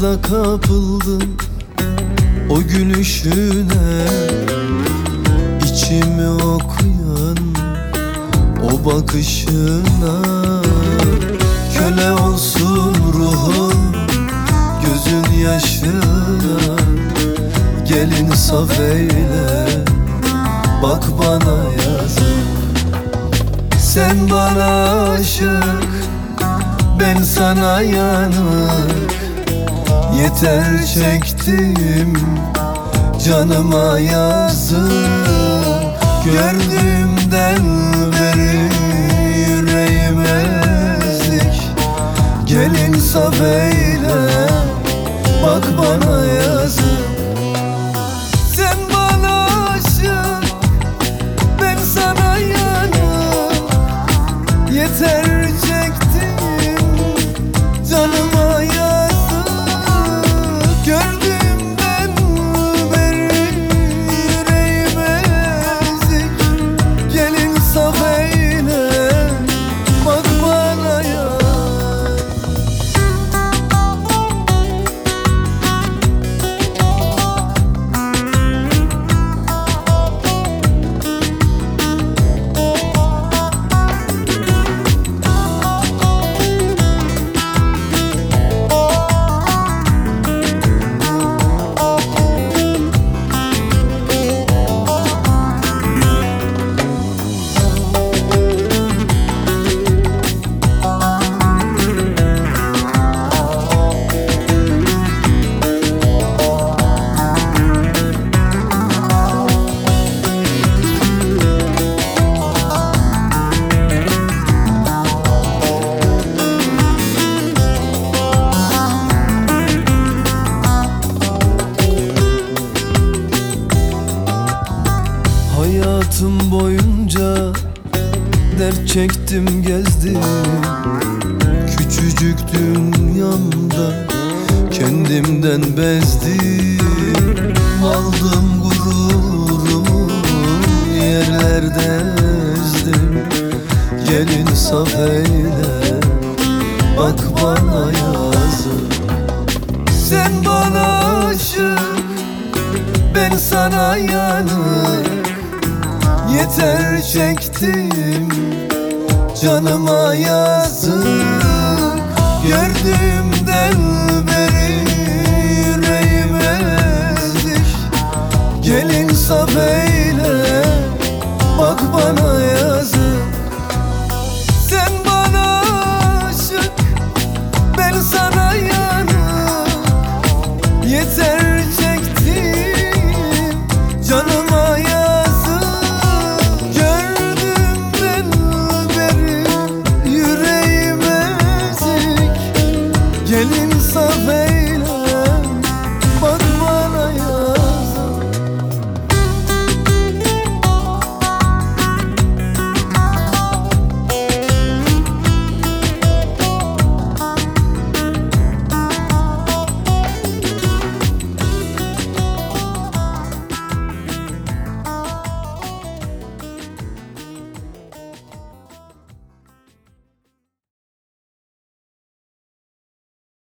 da kapıldım o gülüşüne, içimi okuyan o bakışına. Köle olsun ruhum gözün yaşına, gel insaf eyle bak bana yazık. Sen bana aşık, ben sana yanık, yeter çektim canıma yazık. Gördüğümden beri yüreğim ezik, gel insaf eyle bak bana yazık. Sen bana aşık, ben sana yanık, yeter çektim canıma yazık. Gördüğümden beri yüreğim ezik, gel insaf eyle bak bana yazık. Hayatım boyunca dert çektim gezdim, küçücük dünyamda kendimden bezdim. Aldım gururumu yerlerde ezdim, gel insaf eyle bak bana yazık. Sen bana aşık, ben sana yanık, yeter çektim canıma yazık. Gördüğümden beri yüreğim ezik, gel insaf eyle bak bana yazık. Sen bana aşık, ben sana yanık, yeter çektim canıma yazık. Gördüğümden beri yüreğim ezik, gel insaf eyle